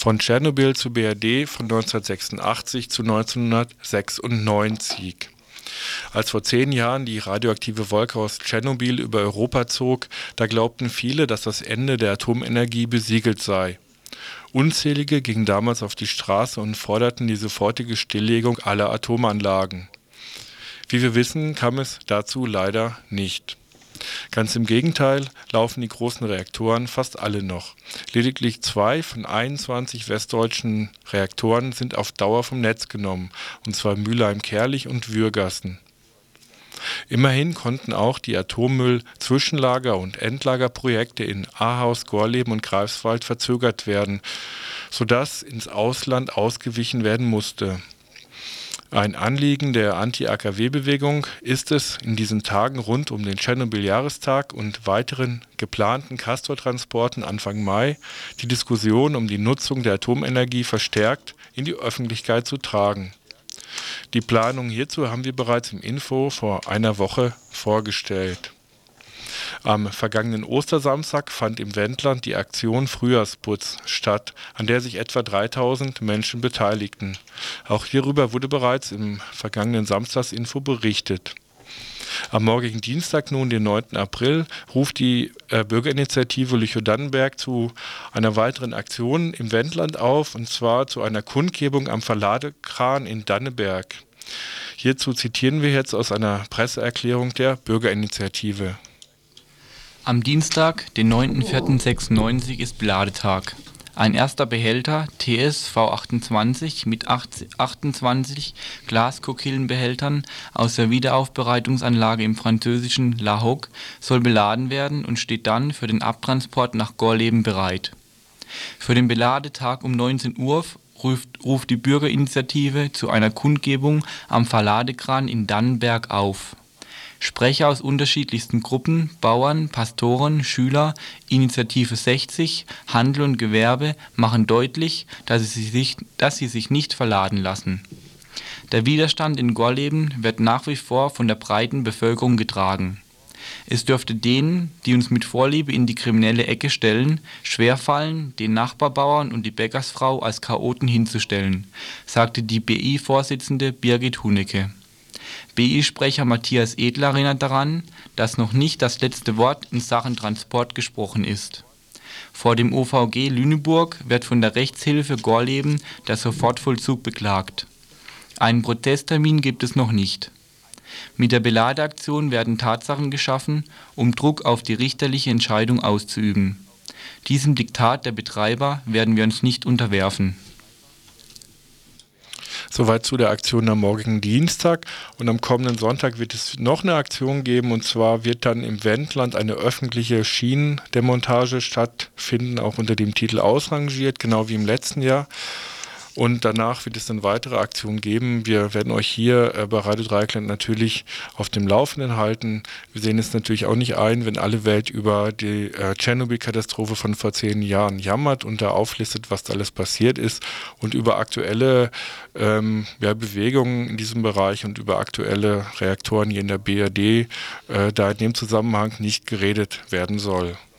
Von Tschernobyl zu BRD, von 1986 zu 1996. Als vor 10 Jahren die radioaktive Wolke aus Tschernobyl über Europa zog, da glaubten viele, dass das Ende der Atomenergie besiegelt sei. Unzählige gingen damals auf die Straße und forderten die sofortige Stilllegung aller Atomanlagen. Wie wir wissen, kam es dazu leider nicht. Ganz im Gegenteil laufen die großen Reaktoren fast alle noch. Lediglich 2 von 21 westdeutschen Reaktoren sind auf Dauer vom Netz genommen, und zwar Mülheim-Kärlich und Würgassen. Immerhin konnten auch die Atommüll-Zwischenlager- und Endlagerprojekte in Ahaus, Gorleben und Greifswald verzögert werden, sodass ins Ausland ausgewichen werden musste. Ein Anliegen der Anti-AKW-Bewegung ist es, in diesen Tagen rund um den Tschernobyl-Jahrestag und weiteren geplanten Castor-Transporten Anfang Mai die Diskussion um die Nutzung der Atomenergie verstärkt in die Öffentlichkeit zu tragen. Die Planung hierzu haben wir bereits im Info vor einer Woche vorgestellt. Am vergangenen Ostersamstag fand im Wendland die Aktion Frühjahrsputz statt, an der sich etwa 3000 Menschen beteiligten. Auch hierüber wurde bereits im vergangenen Samstagsinfo berichtet. Am morgigen Dienstag, nun den 9. April, ruft die Bürgerinitiative Lüchow-Dannenberg zu einer weiteren Aktion im Wendland auf, und zwar zu einer Kundgebung am Verladekran in Danneberg. Hierzu zitieren wir jetzt aus einer Presseerklärung der Bürgerinitiative. Am Dienstag, den 9.04.96 ist Beladetag. Ein erster Behälter, TS V28 mit 28 Glaskokillenbehältern aus der Wiederaufbereitungsanlage im französischen La Hogue, soll beladen werden und steht dann für den Abtransport nach Gorleben bereit. Für den Beladetag um 19 Uhr ruft die Bürgerinitiative zu einer Kundgebung am Verladekran in Dannenberg auf. Sprecher aus unterschiedlichsten Gruppen, Bauern, Pastoren, Schüler, Initiative 60, Handel und Gewerbe machen deutlich, dass sie sich nicht verladen lassen. Der Widerstand in Gorleben wird nach wie vor von der breiten Bevölkerung getragen. Es dürfte denen, die uns mit Vorliebe in die kriminelle Ecke stellen, schwerfallen, den Nachbarbauern und die Bäckersfrau als Chaoten hinzustellen, sagte die BI-Vorsitzende Birgit Hunecke. BI-Sprecher Matthias Edler erinnert daran, dass noch nicht das letzte Wort in Sachen Transport gesprochen ist. Vor dem OVG Lüneburg wird von der Rechtshilfe Gorleben der Sofortvollzug beklagt. Einen Protesttermin gibt es noch nicht. Mit der Beladeaktion werden Tatsachen geschaffen, um Druck auf die richterliche Entscheidung auszuüben. Diesem Diktat der Betreiber werden wir uns nicht unterwerfen. Soweit zu der Aktion am morgigen Dienstag, und am kommenden Sonntag wird es noch eine Aktion geben, und zwar wird dann im Wendland eine öffentliche Schienendemontage stattfinden, auch unter dem Titel Ausrangiert, genau wie im letzten Jahr. Und danach wird es dann weitere Aktionen geben. Wir werden euch hier bei Radio Dreieckland natürlich auf dem Laufenden halten. Wir sehen es natürlich auch nicht ein, wenn alle Welt über die Tschernobyl-Katastrophe von vor 10 Jahren jammert und da auflistet, was da alles passiert ist, und über aktuelle Bewegungen in diesem Bereich und über aktuelle Reaktoren hier in der BRD da in dem Zusammenhang nicht geredet werden soll.